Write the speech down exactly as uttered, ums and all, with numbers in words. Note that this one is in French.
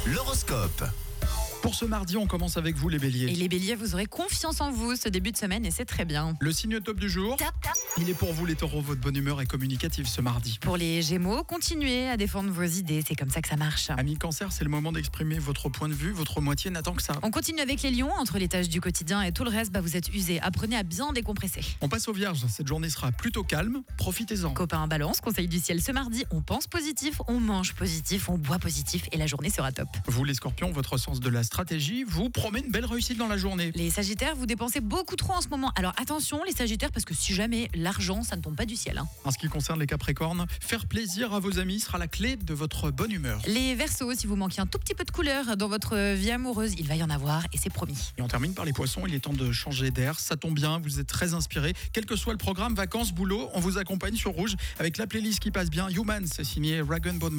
L'horoscope. Pour ce mardi, on commence avec vous les béliers. Et les béliers, vous aurez confiance en vous ce début de semaine et c'est très bien. Le signe top du jour, Top, top. il est pour vous les taureaux, votre bonne humeur est communicative ce mardi. Pour les gémeaux, continuez à défendre vos idées, c'est comme ça que ça marche. Amis cancer, c'est le moment d'exprimer votre point de vue, votre moitié n'attend que ça. On continue avec les lions, entre les tâches du quotidien et tout le reste, bah vous êtes usés. Apprenez à bien décompresser. On passe aux vierges, cette journée sera plutôt calme, profitez-en. Copains en balance, conseil du ciel ce mardi, on pense positif, on mange positif, on boit positif et la journée sera top. Vous les scorpions, votre sens de la stratégie vous promet une belle réussite dans la journée. Les sagittaires, vous dépensez beaucoup trop en ce moment. Alors attention les sagittaires, parce que si jamais l'argent, ça ne tombe pas du ciel. Hein. En ce qui concerne les capricornes, faire plaisir à vos amis sera la clé de votre bonne humeur. Les verseaux, si vous manquez un tout petit peu de couleur dans votre vie amoureuse, il va y en avoir et c'est promis. Et on termine par les poissons, il est temps de changer d'air, ça tombe bien, vous êtes très inspirés. Quel que soit le programme, vacances, boulot, on vous accompagne sur Rouge avec la playlist qui passe bien. Human, c'est signé Rag and Bone.